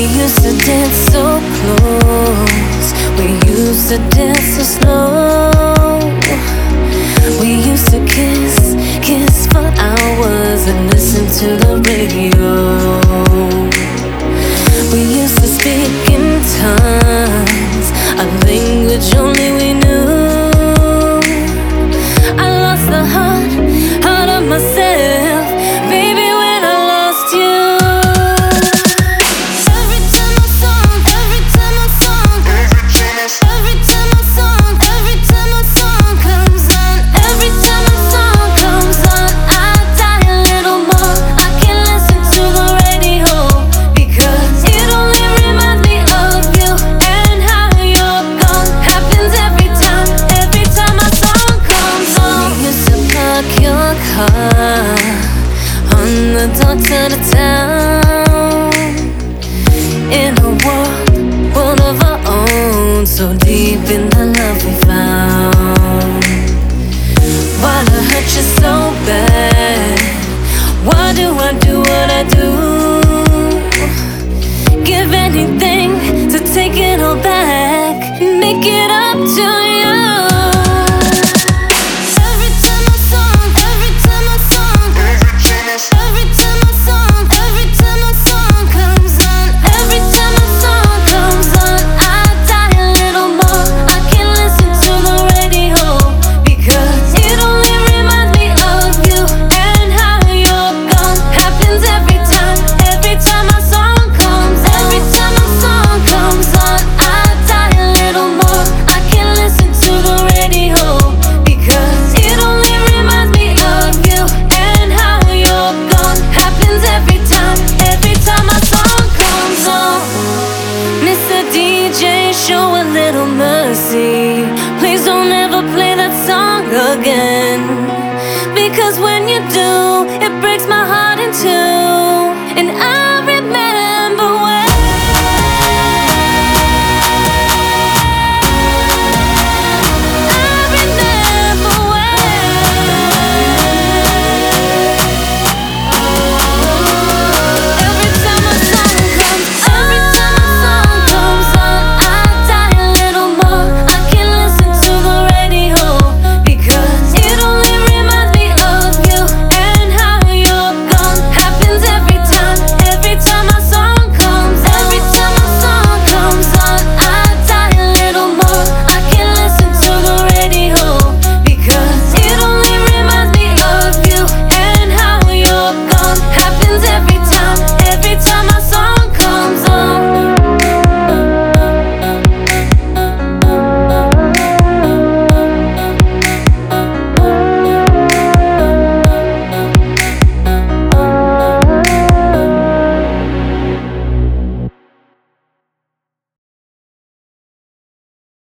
used to dance so close. We used to dance so slow. We used to kiss for hours and listen to the radio. We used to speak in tongues, a language only we knew. I lost the heart of myself, baby, when I lost you. Every time a song, every time a song, every time a song, every time a song comes on, every time a song comes on, I die a little more. I can't listen to the radio because it only reminds me of you and how you're gone. Happens every time a song comes on. We used to park your car on the door to the town, in a world of our own, so deep in